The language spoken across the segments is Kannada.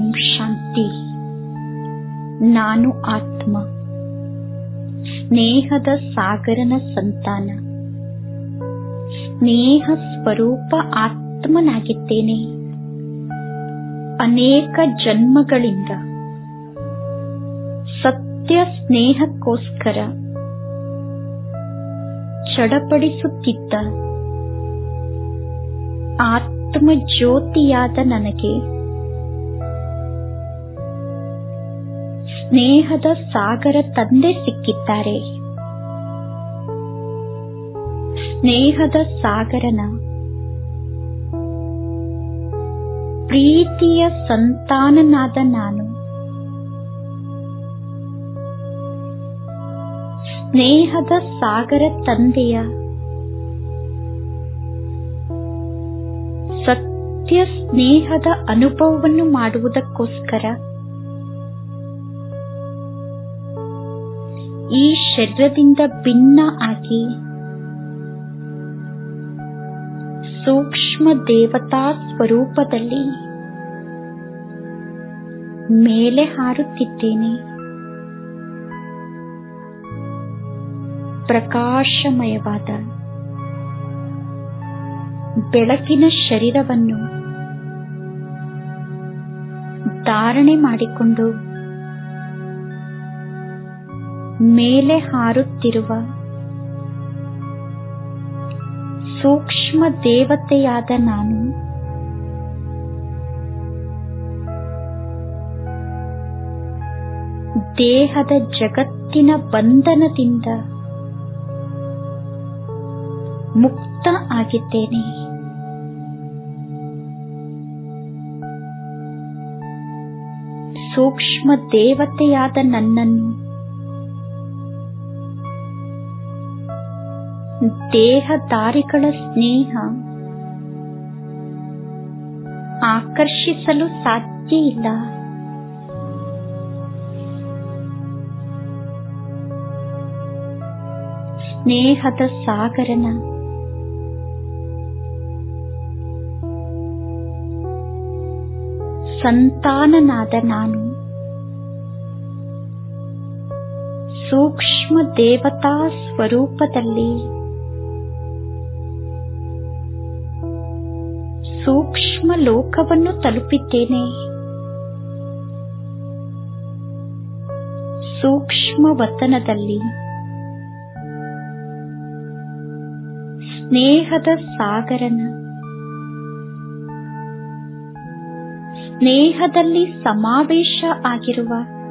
ಶಾಂತಿ. ನಾನು ಆತ್ಮ, ಸ್ನೇಹದ ಸಾಗರನ ಸಂತಾನ, ಸ್ನೇಹ ಸ್ವರೂಪ ಆತ್ಮನಾಗಿದ್ದೇನೆ. ಅನೇಕ ಜನ್ಮಗಳಿಂದ ಸತ್ಯ ಸ್ನೇಹಕ್ಕೋಸ್ಕರ ಚಡಪಡಿಸುತ್ತಿದ್ದ ಆತ್ಮ ಜ್ಯೋತಿಯಾದ ನನಗೆ ಸ್ನೇಹದ ಸಾಗರ ತಂದೆ ಸಿಕ್ಕಿದ್ದಾರೆ. ಸ್ನೇಹದ ಸಾಗರನ ಪ್ರೀತಿಯ ಸಂತಾನನಾದ ನಾನು ಸ್ನೇಹದ ಸಾಗರ ತಂದೆಯ ಸತ್ಯ ಸ್ನೇಹದ ಅನುಭವವನ್ನು ಮಾಡುವುದಕ್ಕೋಸ್ಕರ ಈ ಶರೀರದಿಂದ ಭಿನ್ನ ಆಗಿ ಸೂಕ್ಷ್ಮ ದೇವತಾ ಸ್ವರೂಪದಲ್ಲಿ ಮೇಲೆ ಹಾರುತ್ತಿದ್ದೇನೆ. ಪ್ರಕಾಶಮಯವಾದ ಬೆಳಕಿನ ಶರೀರವನ್ನು ಧಾರಣೆ ಮಾಡಿಕೊಂಡು ಮೇಲೆ ಹಾರುತ್ತಿರುವ ಸೂಕ್ಷ್ಮ ದೇವತೆಯಾದ ನಾನು ದೇಹದ ಜಗತ್ತಿನ ಬಂಧನದಿಂದ ಮುಕ್ತ ಆಗಿದ್ದೇನೆ. ಸೂಕ್ಷ್ಮ ದೇವತೆಯಾದ ನನ್ನನ್ನು ದೇಹಧಾರಿಗಳ ಸ್ನೇಹ ಆಕರ್ಷಿಸಲು ಸಾಧ್ಯ ಇಲ್ಲ. ಸ್ನೇಹದ ಸಾಗರನ ಸಂತಾನನಾದ ನಾನು ಸೂಕ್ಷ್ಮ ದೇವತಾ ಸ್ವರೂಪದಲ್ಲಿ ಸೂಕ್ಷ್ಮ ಲೋಕವನ್ನು ತಲುಪಿದ್ದೇನೆ. ಸೂಕ್ಷ್ಮ ವತನದಲ್ಲಿ ಸ್ನೇಹದ ಸಾಗರನ ಸ್ನೇಹದಲ್ಲಿ ಸಮಾವೇಶ ಆಗಿರುವ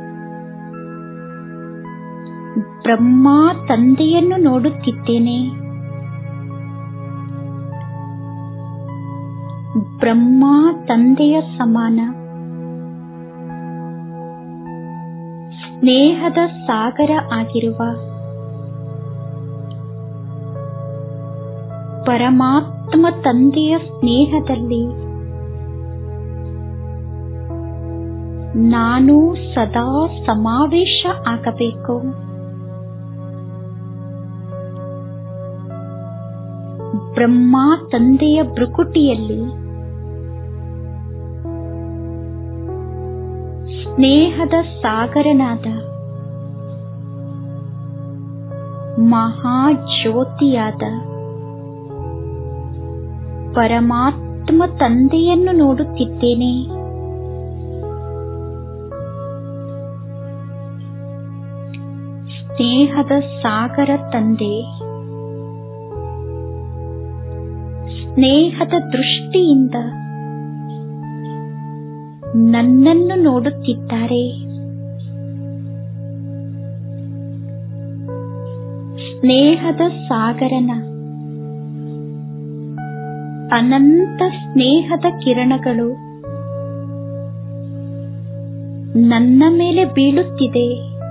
ಬ್ರಹ್ಮ ತಂದೆಯನ್ನು ನೋಡುತ್ತಿದ್ದೇನೆ. ಬ್ರಹ್ಮ ತಂದೆಯ ಸಮಾನ ಸ್ನೇಹದ ಸಾಗರ ಆಗಿರುವ ಪರಮಾತ್ಮ ತಂದೆಯ ಸ್ನೇಹದಲ್ಲಿ ನಾನು ಸದಾ ಸಮಾವೇಶ ಆಗಬೇಕು. ಬ್ರಹ್ಮ ತಂದೆಯ ಭ್ರುಕುಟಿಯಲ್ಲಿ ಸ್ನೇಹದ ಸಾಗರನಾದ ಮಹಾಜ್ಯೋತಿಯಾದ ಪರಮಾತ್ಮ ತಂದೆಯನ್ನು ನೋಡುತ್ತಿದ್ದೇನೆ. ಸ್ನೇಹದ ಸಾಗರ ತಂದೆ ಸ್ನೇಹದ ದೃಷ್ಟಿಯಿಂದ ನನ್ನನ್ನು ನೋಡುತ್ತಿದ್ದಾರೆ. ಸ್ನೇಹದ ಸಾಗರನ ಅನಂತ ಸ್ನೇಹದ ಕಿರಣಗಳು ನನ್ನ ಮೇಲೆ ಬೀಳುತ್ತಿದೆ.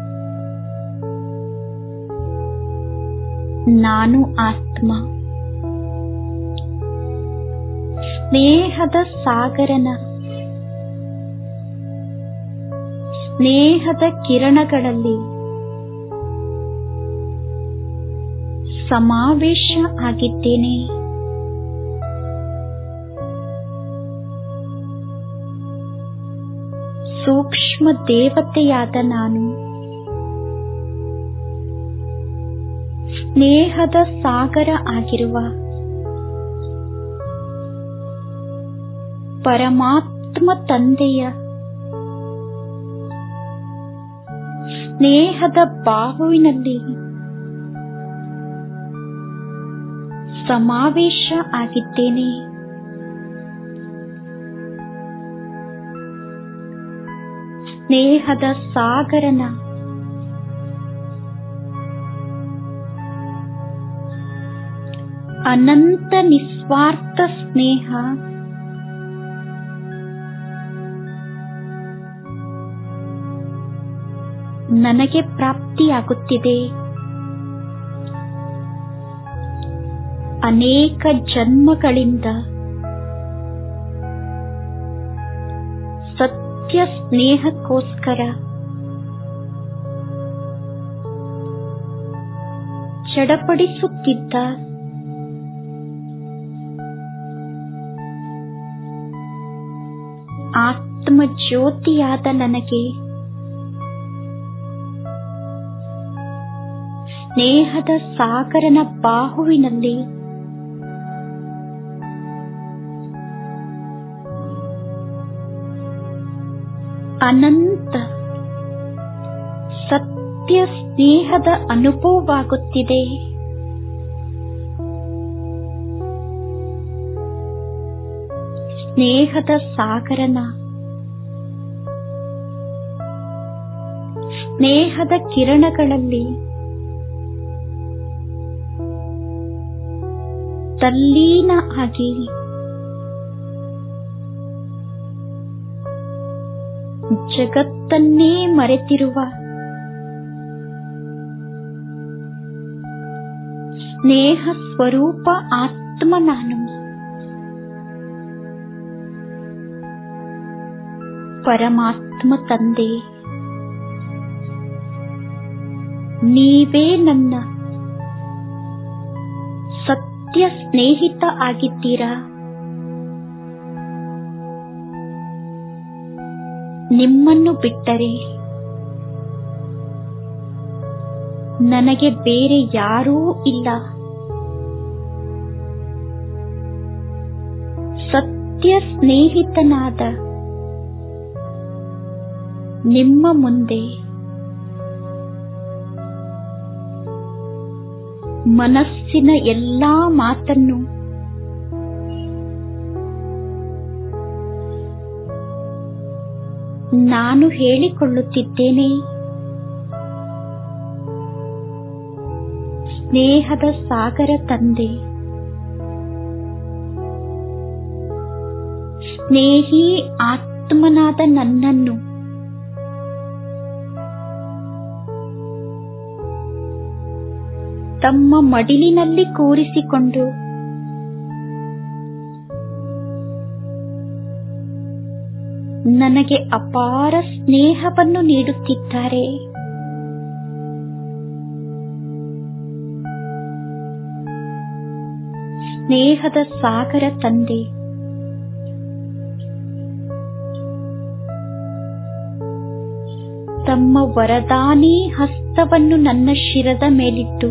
ನಾನು ಆತ್ಮ, ಸ್ನೇಹದ ಸಾಗರನ ಸ್ನೇಹದ ಕಿರಣಗಳಲ್ಲಿ ಸಮಾವೇಶ ಆಗಿದ್ದೇನೆ. ಸೂಕ್ಷ್ಮ ದೇವತೆಯಾದ ನಾನು ಸ್ನೇಹದ ಸಾಗರ ಆಗಿರುವ ಪರಮಾತ್ಮ ತಂದೆಯ ಸ್ನೇಹದ ಬಾಹುವಿನಲ್ಲಿ ಸಮಾವೇಶ ಆಗಿದ್ದೇನೆ. ಸ್ನೇಹದ ಸಾಗರನ ಅನಂತ ನಿಸ್ವಾರ್ಥ ಸ್ನೇಹ ನನಗೆ ಪ್ರಾಪ್ತಿಯಾಗುತ್ತಿದೆ. ಅನೇಕ ಜನ್ಮಗಳಿಂದ ಸತ್ಯ ಸ್ನೇಹಕ್ಕೋಸ್ಕರ ಚಡಪಡಿಸುತ್ತಿದ್ದ ಆತ್ಮ ಜ್ಯೋತಿಯಾದ ನನಗೆ ಸ್ನೇಹದ ಸಾಗರನ ಬಾಹುವಿನಲ್ಲಿ ಅನಂತ ಸತ್ಯ ಸ್ನೇಹದ ಅನುಭವವಾಗುತ್ತಿದೆ. ಸ್ನೇಹದ ಸಾಗರನ ಸ್ನೇಹದ ಕಿರಣಗಳಲ್ಲಿ ತಲ್ಲೀನ ಆಗಿ ಜಗತ್ತನ್ನೇ ಮರೆತಿರುವ ಸ್ನೇಹ ಸ್ವರೂಪ ಆತ್ಮ ನಾನು ಪರಮಾತ್ಮ ತಂದೆ, ನೀವೇ ನನ್ನ ಸತ್ಯ ಸ್ನೇಹಿತ ಆಗಿದ್ದೀರಾ. ನಿಮ್ಮನ್ನು ಬಿಟ್ಟರೆ ನನಗೆ ಬೇರೆ ಯಾರೂ ಇಲ್ಲ. ಸತ್ಯ ಸ್ನೇಹಿತನಾದ ನಿಮ್ಮ ಮುಂದೆ ಮನಸ್ಸಿನ ಎಲ್ಲಾ ಮಾತನ್ನು ನಾನು ಹೇಳಿಕೊಳ್ಳುತ್ತಿದ್ದೇನೆ. ಸ್ನೇಹದ ಸಾಗರ ತಂದೆ, ಸ್ನೇಹಿ ಆತ್ಮನಾದ ನನ್ನನ್ನು ತಮ್ಮ ಮಡಿಲಿನಲ್ಲಿ ಕೂರಿಸಿಕೊಂಡು ನನಗೆ ಅಪಾರ ಸ್ನೇಹವನ್ನು ನೀಡುತ್ತಿದ್ದಾರೆ. ಸ್ನೇಹದ ಸಾಗರ ತಂದೆ, ತಮ್ಮ ವರದಾನಿ ಹಸ್ತವನ್ನು ನನ್ನ ಶಿರದ ಮೇಲಿಟ್ಟು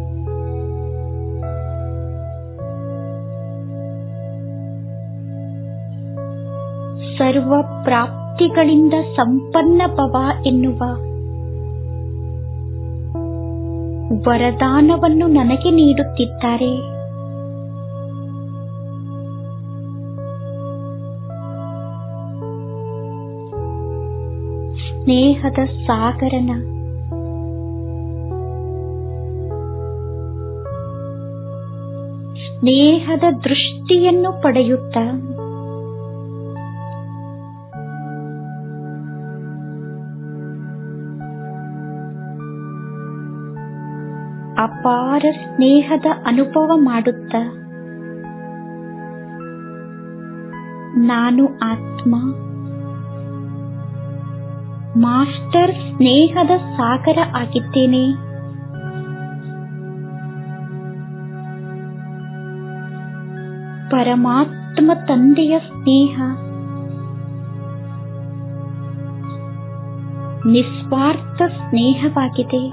ಸರ್ವ ಪ್ರಾಪ್ತಿಗಳಿಂದ ಸಂಪನ್ನ ಭವ ಎನ್ನುವ ವರದಾನವನ್ನು ನನಗೆ ನೀಡುತ್ತಿದ್ದಾರೆ. ಸ್ನೇಹದ ಸಾಗರನ ಸ್ನೇಹದ ದೃಷ್ಟಿಯನ್ನು ಪಡೆಯುತ್ತಾ ಅಪಾರ ಸ್ನೇಹದ ಅನುಭವ ಮಾಡುತ್ತಾ ನಾನು ಆತ್ಮ ಮಾಸ್ಟರ್ ಸ್ನೇಹದ ಸಾಗರ ಆಗಿದ್ದೇನೆ. ಪರಮಾತ್ಮ ತಂದೆಯ ಸ್ನೇಹ ನಿಸ್ವಾರ್ಥ ಸ್ನೇಹವಾಗಿದೆ.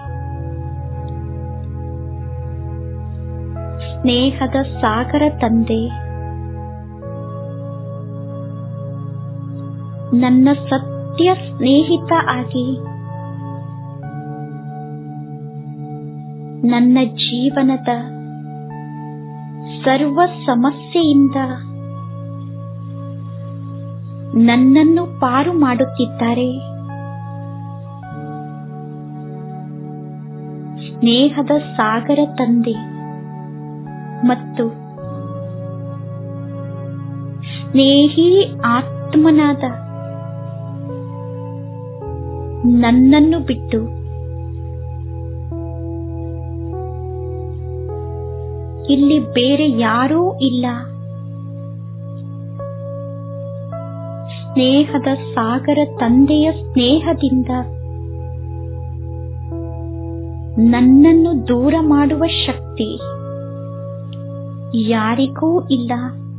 ಸ್ನೇಹದ ಸಾಗರ ತಂದೆ, ನನ್ನ ಸತ್ಯ ಸ್ನೇಹಿತ ಆಗಿ ನನ್ನ ಜೀವನದ ಸರ್ವ ಸಮಸ್ಯೆಯಿಂದ ನನ್ನನ್ನು ಪಾರು ಮಾಡುತ್ತಿದ್ದಾರೆ. ಸ್ನೇಹದ ಸಾಗರ ತಂದೆ ಮತ್ತು ಸ್ನೇಹಿ ಆತ್ಮನಾದ ನನ್ನನ್ನು ಬಿಟ್ಟು ಇಲ್ಲಿ ಬೇರೆ ಯಾರೂ ಇಲ್ಲ. ಸ್ನೇಹದ ಸಾಗರ ತಂದೆಯ ಸ್ನೇಹದಿಂದ ನನ್ನನ್ನು ದೂರ ಮಾಡುವ ಶಕ್ತಿ ಯಾರಿಗೂ ಇಲ್ಲ.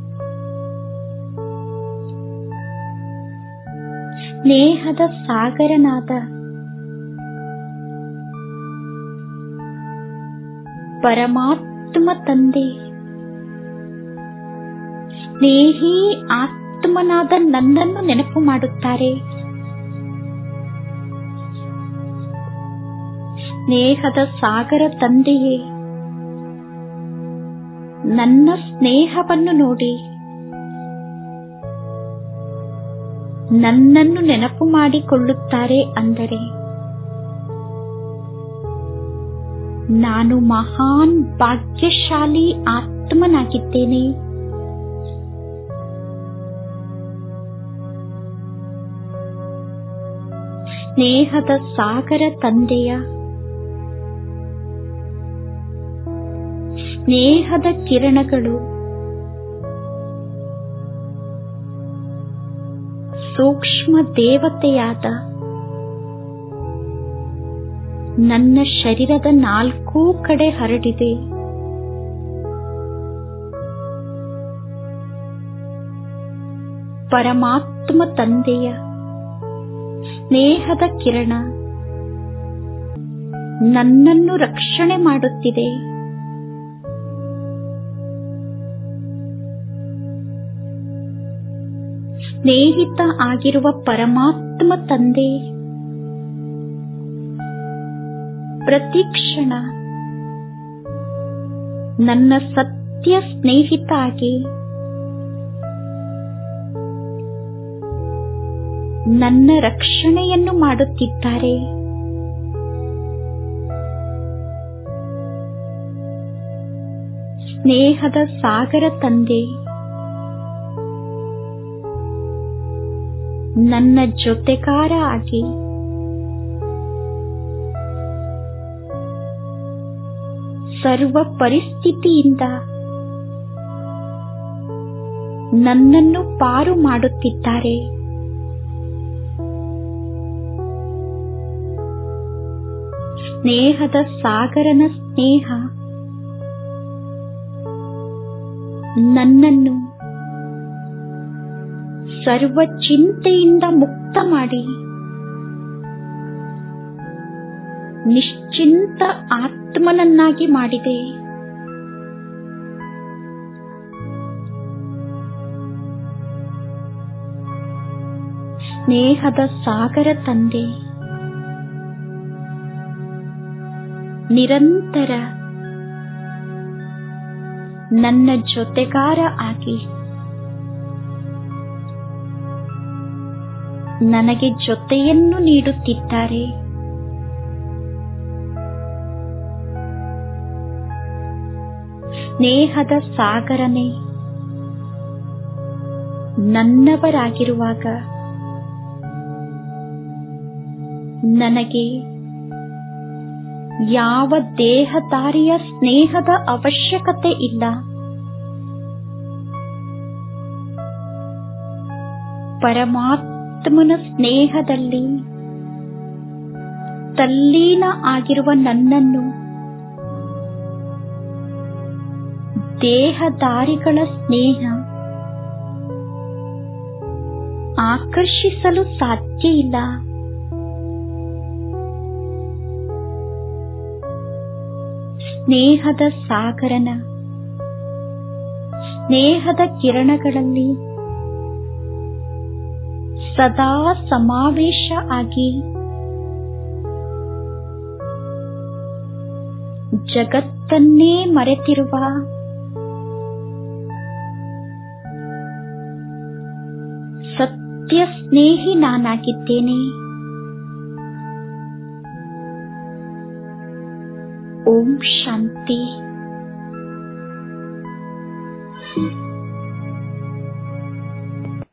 ಸ್ನೇಹದ ಸಾಗರನಾದ ಪರಮಾತ್ಮ ತಂದೆ ಸ್ನೇಹಿ ಆತ್ಮನಾದ ನನ್ನನ್ನು ನೆನಪು ಮಾಡುತ್ತಾರೆ. ಸ್ನೇಹದ ಸಾಗರ ತಂದೆಯೇ ನನ್ನ ಸ್ನೇಹವನ್ನು ನೋಡಿ ನನ್ನನ್ನು ನೆನಪು ಮಾಡಿಕೊಳ್ಳುತ್ತಾರೆ. ಅಂದರೆ ನಾನು ಮಹಾನ್ ಭಾಗ್ಯಶಾಲಿ ಆತ್ಮನಾಗಿದ್ದೇನೆ. ಸ್ನೇಹದ ಸಾಗರ ತಂದೆಯ ಸ್ನೇಹದ ಕಿರಣಗಳು ಸೂಕ್ಷ್ಮ ದೇವತೆಯಾದ ನನ್ನ ಶರೀರದ 4 ಕಡೆ ಹರಡಿದೆ. ಪರಮಾತ್ಮ ತಂದೆಯ ಸ್ನೇಹದ ಕಿರಣ ನನ್ನನ್ನು ರಕ್ಷಣೆ ಮಾಡುತ್ತಿದೆ. ಸ್ನೇಹಿತ ಆಗಿರುವ ಪರಮಾತ್ಮ ತಂದೆ ಪ್ರತಿ ಕ್ಷಣ ನನ್ನ ಸತ್ಯ ಸ್ನೇಹಿತ ಆಗಿ ನನ್ನ ರಕ್ಷಣೆಯನ್ನು ಮಾಡುತ್ತಿದ್ದಾರೆ. ಸ್ನೇಹದ ಸಾಗರ ತಂದೆ ನನ್ನ ಜೊತೆಗಾರ ಆಗಿ ಸರ್ವ ಪರಿಸ್ಥಿತಿಯಿಂದ ನನ್ನನ್ನು ಪಾರು ಮಾಡುತ್ತಿದ್ದಾರೆ. ಸ್ನೇಹದ ಸಾಗರನ ಸ್ನೇಹ ನನ್ನನ್ನು ಸರ್ವ ಚಿಂತೆಯಿಂದ ಮುಕ್ತ ಮಾಡಿ ನಿಶ್ಚಿಂತ ಆತ್ಮನನ್ನಾಗಿ ಮಾಡಿದೆ. ಸ್ನೇಹದ ಸಾಗರ ತಂದೆ ನಿರಂತರ ನನ್ನ ಜೊತೆಗಾರ ಆಗಿ ನನಗೆ ಜೊತೆಯನ್ನು ನೀಡುತ್ತಿದ್ದಾರೆ. ಸ್ನೇಹದ ಸಾಗರನೇ ನನ್ನವರಾಗಿರುವಾಗ ನನಗೆ ಯಾವ ದೇಹದಾರಿಯ ಸ್ನೇಹದ ಅವಶ್ಯಕತೆ ಇಲ್ಲ. ಪರಮಾತ್ಮನ ಸ್ನೇಹದಲ್ಲಿ ತಲ್ಲೀನ ಆಗಿರುವ ನನ್ನನ್ನು ದೇಹದಾರಿಗಳ ಸ್ನೇಹ ಆಕರ್ಷಿಸಲು ಸಾಧ್ಯ ಇಲ್ಲ. ಸ್ನೇಹದ ಸಾಗರನ ಸ್ನೇಹದ ಕಿರಣಗಳಲ್ಲಿ ಸದಾ ಸಮಾವೇಶ ಆಗಿ ಜಗತ್ತನ್ನೇ ಮರೆತಿರುವ ಸತ್ಯ ಸ್ನೇಹಿ ನಾನಾಗಿದ್ದೇನೆ. ಓಂ ಶಾಂತಿ.